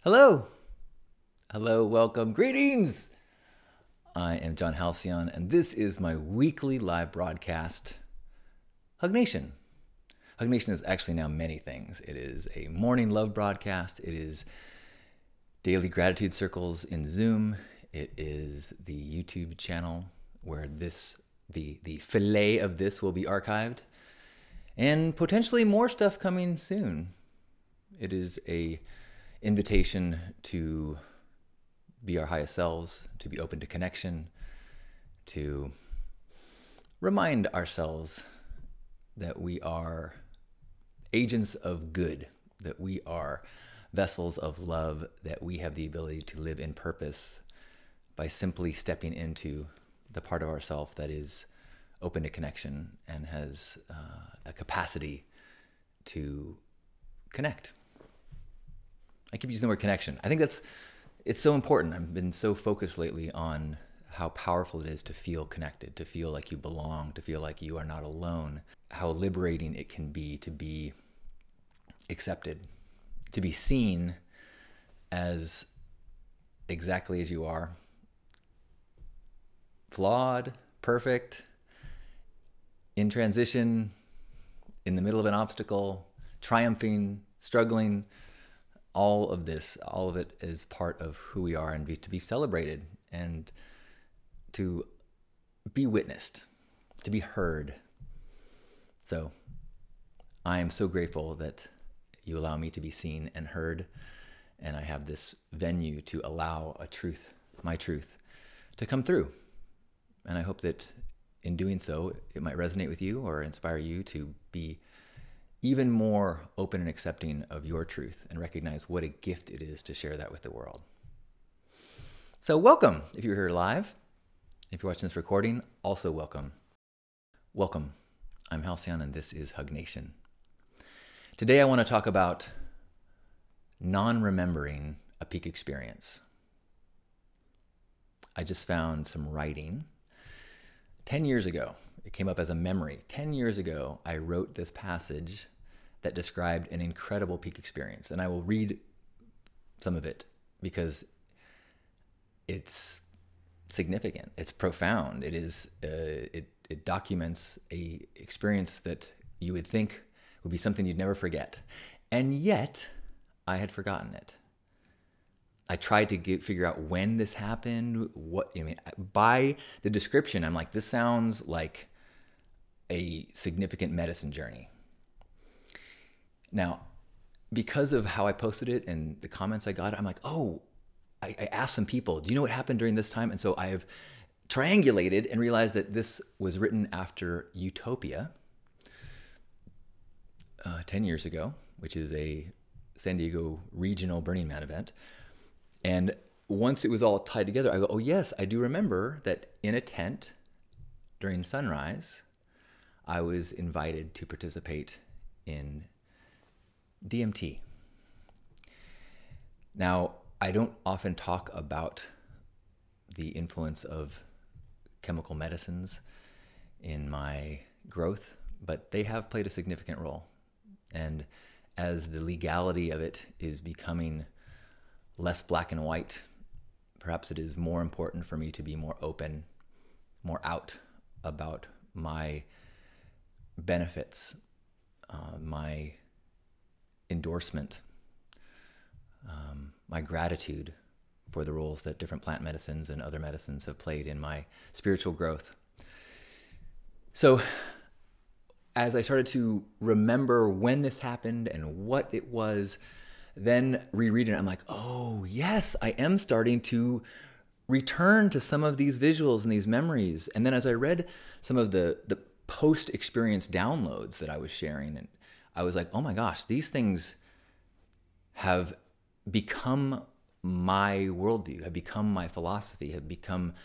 Hello. Hello, welcome, greetings. I am John Halcyon, and this is my weekly live broadcast, Hug Nation. Hug Nation is actually now many things. It is a morning love broadcast. It is daily gratitude circles in Zoom. It is the YouTube channel where the fillet of this will be archived, and potentially more stuff coming soon. It is a invitation to be our highest selves, to be open to connection, to remind ourselves that we are agents of good, that we are vessels of love, that we have the ability to live in purpose by simply stepping into the part of ourself that is open to connection and has a capacity to connect. I keep using the word connection. I think it's so important. I've been so focused lately on how powerful it is to feel connected, to feel like you belong, to feel like you are not alone, how liberating it can be to be accepted, to be seen as exactly as you are, flawed, perfect, in transition, in the middle of an obstacle, triumphing, struggling. All of it is part of who we are, and to be celebrated and to be witnessed, to be heard. So I am so grateful that you allow me to be seen and heard, and I have this venue to allow my truth, to come through. And I hope that in doing so, it might resonate with you or inspire you to be even more open and accepting of your truth and recognize what a gift it is to share that with the world. So welcome. If you're here live, if you're watching this recording, also welcome. Welcome. I'm Halcyon, and this is Hug Nation. Today I want to talk about non-remembering a peak experience. I just found some writing 10 years ago. It came up as a memory. 10 years ago, I wrote this passage that described an incredible peak experience. And I will read some of it because it's significant. It's profound. It documents a experience that you would think would be something you'd never forget. And yet, I had forgotten it. I tried to figure out when this happened. By the description, I'm like, this sounds like a significant medicine journey. Now, because of how I posted it and the comments I got, I'm like, I asked some people, do you know what happened during this time? And so I have triangulated and realized that this was written after Utopia 10 years ago, which is a San Diego regional Burning Man event. And once it was all tied together, I go, oh yes, I do remember that in a tent during sunrise, I was invited to participate in DMT. Now, I don't often talk about the influence of chemical medicines in my growth, but they have played a significant role. And as the legality of it is becoming less black and white, perhaps it is more important for me to be more open, more out about my benefits, my endorsement, my gratitude for the roles that different plant medicines and other medicines have played in my spiritual growth. So as I started to remember when this happened and what it was, then rereading it, I'm like, oh yes, I am starting to return to some of these visuals and these memories. And then as I read some of the post-experience downloads that I was sharing, and I was like, oh my gosh, these things have become my worldview, have become my philosophy, have become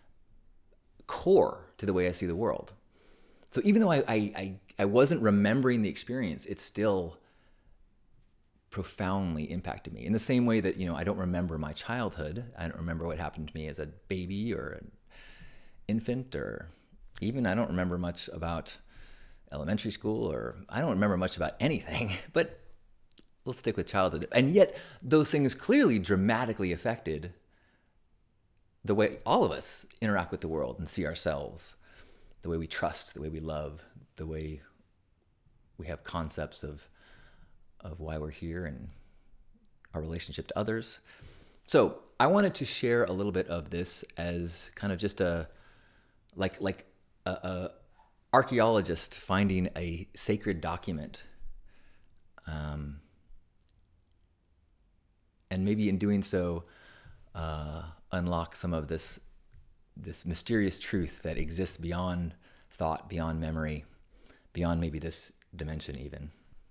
core to the way I see the world. So even though I wasn't remembering the experience, it still profoundly impacted me. In the same way that, I don't remember my childhood. I don't remember what happened to me as a baby or an infant, or even I don't remember much about elementary school, or I don't remember much about anything. But let's stick with childhood. And yet those things clearly dramatically affected the way all of us interact with the world and see ourselves, the way we trust, the way we love, the way we have concepts of why we're here and our relationship to others. So I wanted to share a little bit of this as kind of just a archaeologist finding a sacred document, and maybe in doing so, unlock some of this mysterious truth that exists beyond thought, beyond memory, beyond maybe this dimension even.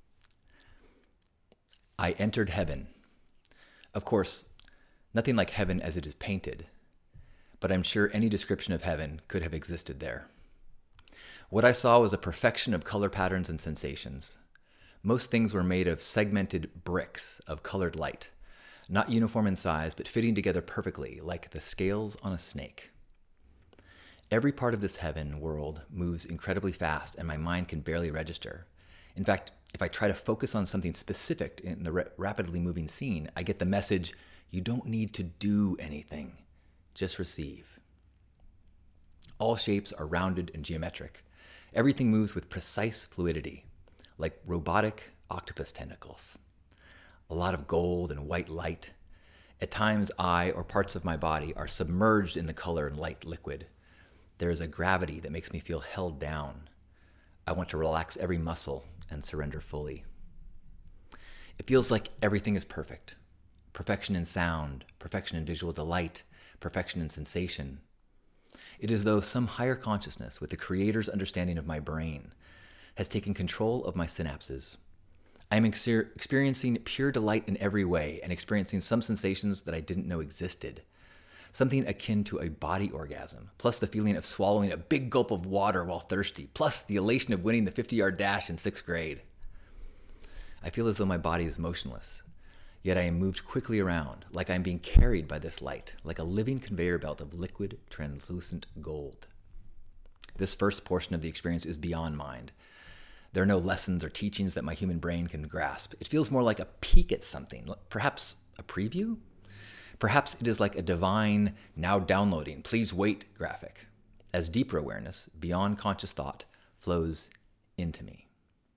I entered heaven. Of course, nothing like heaven as it is painted, but I'm sure any description of heaven could have existed there. What I saw was a perfection of color patterns and sensations. Most things were made of segmented bricks of colored light, not uniform in size, but fitting together perfectly, like the scales on a snake. Every part of this heaven world moves incredibly fast, and my mind can barely register. In fact, if I try to focus on something specific in the rapidly moving scene, I get the message, you don't need to do anything, just receive. All shapes are rounded and geometric. Everything moves with precise fluidity, like robotic octopus tentacles. A lot of gold and white light. At times, I or parts of my body are submerged in the color and light liquid. There is a gravity that makes me feel held down. I want to relax every muscle and surrender fully. It feels like everything is perfect. Perfection in sound, perfection in visual delight, perfection in sensation. It is as though some higher consciousness, with the Creator's understanding of my brain, has taken control of my synapses. I am experiencing pure delight in every way and experiencing some sensations that I didn't know existed. Something akin to a body orgasm, plus the feeling of swallowing a big gulp of water while thirsty, plus the elation of winning the 50-yard dash in 6th grade. I feel as though my body is motionless, yet I am moved quickly around, like I am being carried by this light, like a living conveyor belt of liquid, translucent gold. This first portion of the experience is beyond mind. There are no lessons or teachings that my human brain can grasp. It feels more like a peek at something, perhaps a preview? Perhaps it is like a divine, now downloading, please wait graphic, as deeper awareness, beyond conscious thought, flows into me.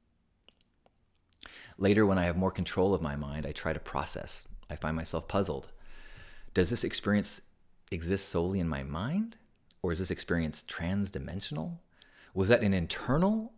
Later, when I have more control of my mind, I try to process. I find myself puzzled. Does this experience exist solely in my mind? Or is this experience trans-dimensional? Was that an internal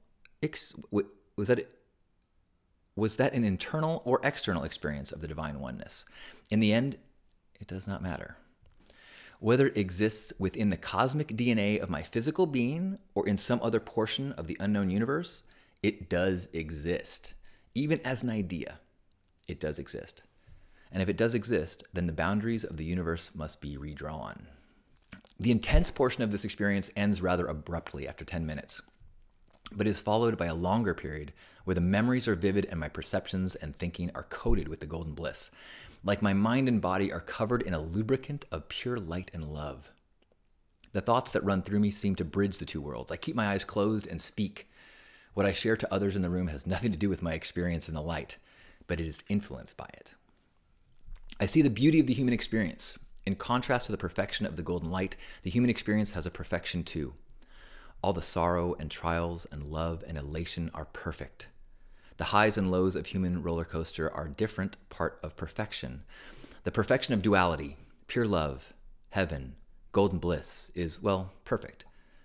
was that an internal or external experience of the divine oneness? In the end, it does not matter. Whether it exists within the cosmic DNA of my physical being or in some other portion of the unknown universe, it does exist. Even as an idea, it does exist. And if it does exist, then the boundaries of the universe must be redrawn. The intense portion of this experience ends rather abruptly after 10 minutes, but is followed by a longer period where the memories are vivid and my perceptions and thinking are coated with the golden bliss. Like my mind and body are covered in a lubricant of pure light and love. The thoughts that run through me seem to bridge the two worlds. I keep my eyes closed and speak. What I share to others in the room has nothing to do with my experience in the light, but it is influenced by it. I see the beauty of the human experience. In contrast to the perfection of the golden light, the human experience has a perfection too. All the sorrow and trials and love and elation are perfect. The highs and lows of human roller coaster are a different part of perfection. The perfection of duality, pure love, heaven, golden bliss is, well, perfect.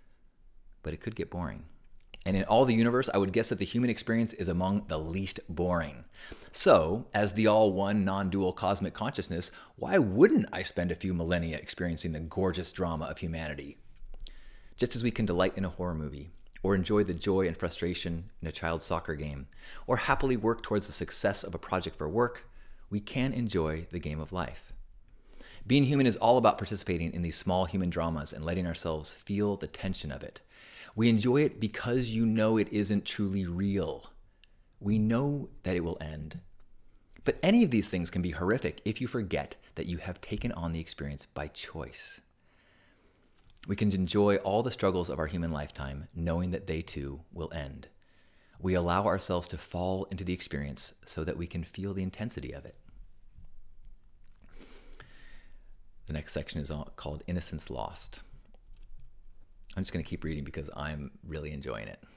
But it could get boring. And in all the universe, I would guess that the human experience is among the least boring. So, as the all-one, non-dual cosmic consciousness, why wouldn't I spend a few millennia experiencing the gorgeous drama of humanity? Just as we can delight in a horror movie, or enjoy the joy and frustration in a child's soccer game, or happily work towards the success of a project for work, we can enjoy the game of life. Being human is all about participating in these small human dramas and letting ourselves feel the tension of it. We enjoy it because you know it isn't truly real. We know that it will end. But any of these things can be horrific if you forget that you have taken on the experience by choice. We can enjoy all the struggles of our human lifetime, knowing that they too will end. We allow ourselves to fall into the experience so that we can feel the intensity of it. The next section is called Innocence Lost. I'm just going to keep reading because I'm really enjoying it.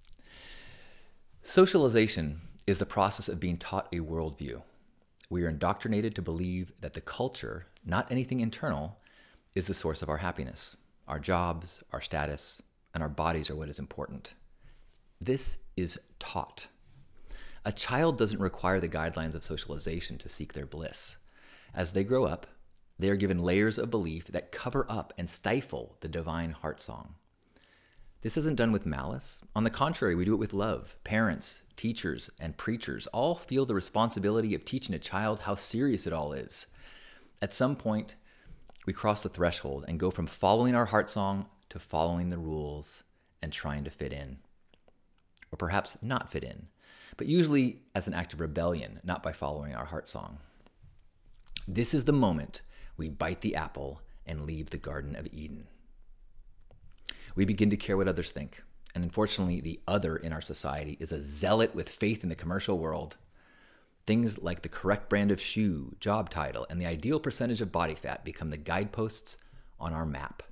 Socialization is the process of being taught a worldview. We are indoctrinated to believe that the culture, not anything internal, is the source of our happiness. Our jobs, our status, and our bodies are what is important. This is taught. A child doesn't require the guidelines of socialization to seek their bliss. As they grow up, they are given layers of belief that cover up and stifle the divine heart song. This isn't done with malice. On the contrary, we do it with love. Parents, teachers, and preachers all feel the responsibility of teaching a child how serious it all is. At some point, we cross the threshold and go from following our heart song to following the rules and trying to fit in. Or perhaps not fit in, but usually as an act of rebellion, not by following our heart song. This is the moment we bite the apple and leave the Garden of Eden. We begin to care what others think. And unfortunately, the other in our society is a zealot with faith in the commercial world. Things like the correct brand of shoe, job title, and the ideal percentage of body fat become the guideposts on our map.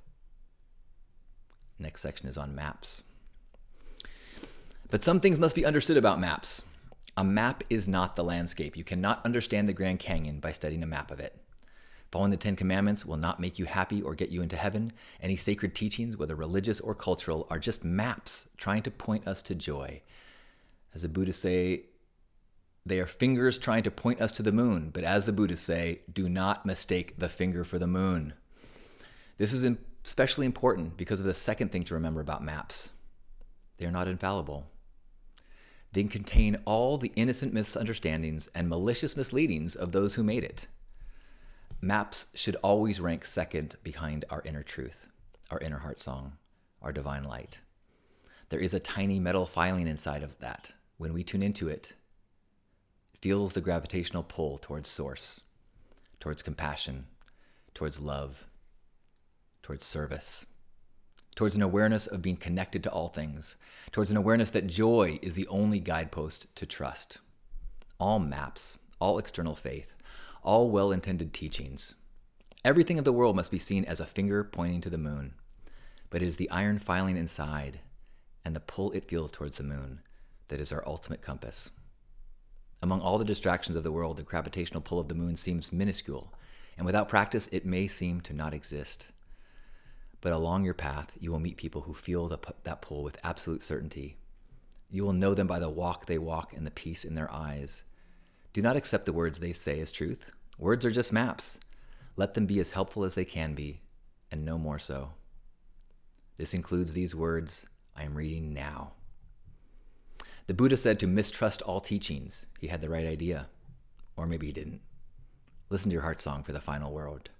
Next section is on maps. But some things must be understood about maps. A map is not the landscape. You cannot understand the Grand Canyon by studying a map of it. Following the Ten Commandments will not make you happy or get you into heaven. Any sacred teachings, whether religious or cultural, are just maps trying to point us to joy. As the Buddhists say, they are fingers trying to point us to the moon. But as the Buddhists say, do not mistake the finger for the moon. This is especially important because of the second thing to remember about maps. They are not infallible. They contain all the innocent misunderstandings and malicious misleadings of those who made it. Maps should always rank second behind our inner truth, our inner heart song, our divine light. There is a tiny metal filing inside of that. When we tune into it, it feels the gravitational pull towards source, towards compassion, towards love, towards service, towards an awareness of being connected to all things, towards an awareness that joy is the only guidepost to trust. All maps, all external faith, all well-intended teachings. Everything of the world must be seen as a finger pointing to the moon, but it is the iron filing inside and the pull it feels towards the moon that is our ultimate compass. Among all the distractions of the world, the gravitational pull of the moon seems minuscule, and without practice, it may seem to not exist. But along your path, you will meet people who feel that pull with absolute certainty. You will know them by the walk they walk and the peace in their eyes. Do not accept the words they say as truth. Words are just maps. Let them be as helpful as they can be, and no more so. This includes these words I am reading now. The Buddha said to mistrust all teachings. He had the right idea. Or maybe he didn't. Listen to your heart song for the final word.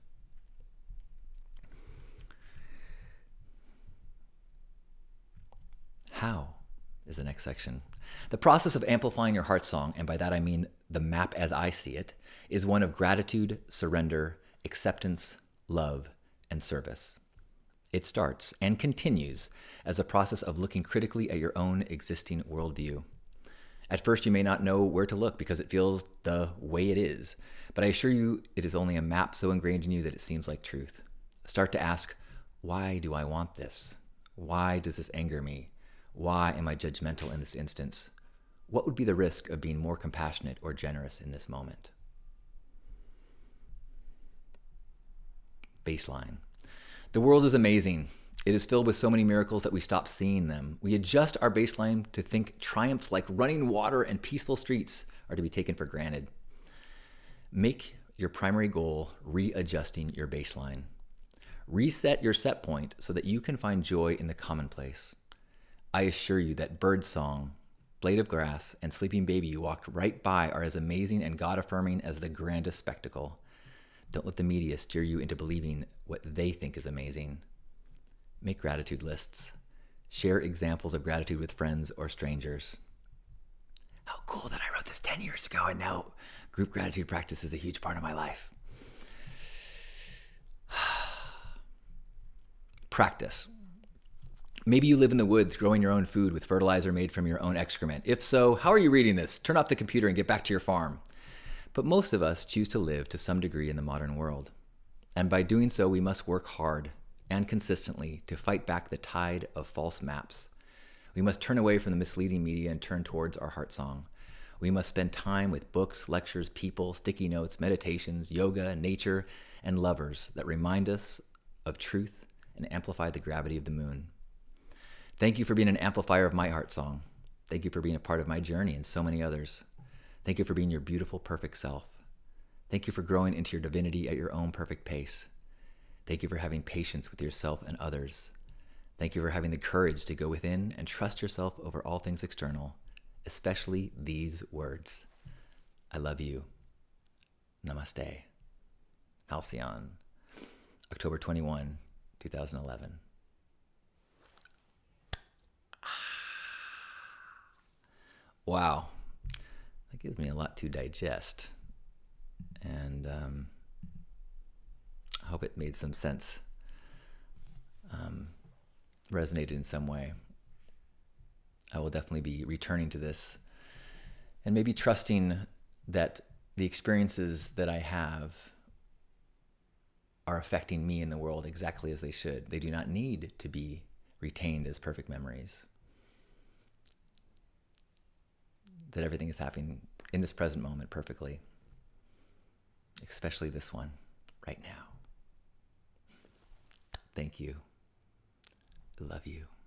How is the next section. The process of amplifying your heart song, and by that I mean the map as I see it, is one of gratitude, surrender, acceptance, love, and service. It starts and continues as a process of looking critically at your own existing worldview. At first, you may not know where to look because it feels the way it is, but I assure you it is only a map so ingrained in you that it seems like truth. Start to ask, why do I want this? Why does this anger me? Why am I judgmental in this instance? What would be the risk of being more compassionate or generous in this moment? Baseline. The world is amazing. It is filled with so many miracles that we stop seeing them. We adjust our baseline to think triumphs like running water and peaceful streets are to be taken for granted. Make your primary goal readjusting your baseline. Reset your set point so that you can find joy in the commonplace. I assure you that birdsong, blade of grass, and sleeping baby you walked right by are as amazing and God-affirming as the grandest spectacle. Don't let the media steer you into believing what they think is amazing. Make gratitude lists. Share examples of gratitude with friends or strangers. How cool that I wrote this 10 years ago and now group gratitude practice is a huge part of my life. Practice. Maybe you live in the woods growing your own food with fertilizer made from your own excrement. If so, how are you reading this? Turn off the computer and get back to your farm. But most of us choose to live to some degree in the modern world. And by doing so, we must work hard and consistently to fight back the tide of false maps. We must turn away from the misleading media and turn towards our heart song. We must spend time with books, lectures, people, sticky notes, meditations, yoga, nature, and lovers that remind us of truth and amplify the gravity of the moon. Thank you for being an amplifier of my heart song. Thank you for being a part of my journey and so many others. Thank you for being your beautiful, perfect self. Thank you for growing into your divinity at your own perfect pace. Thank you for having patience with yourself and others. Thank you for having the courage to go within and trust yourself over all things external, especially these words. I love you. Namaste. Halcyon. October 21, 2011. Wow. That gives me a lot to digest. And I hope it made some sense, resonated in some way. I will definitely be returning to this and maybe trusting that the experiences that I have are affecting me in the world exactly as they should. They do not need to be retained as perfect memories. That everything is happening in this present moment perfectly, especially this one right now. Thank you. I love you.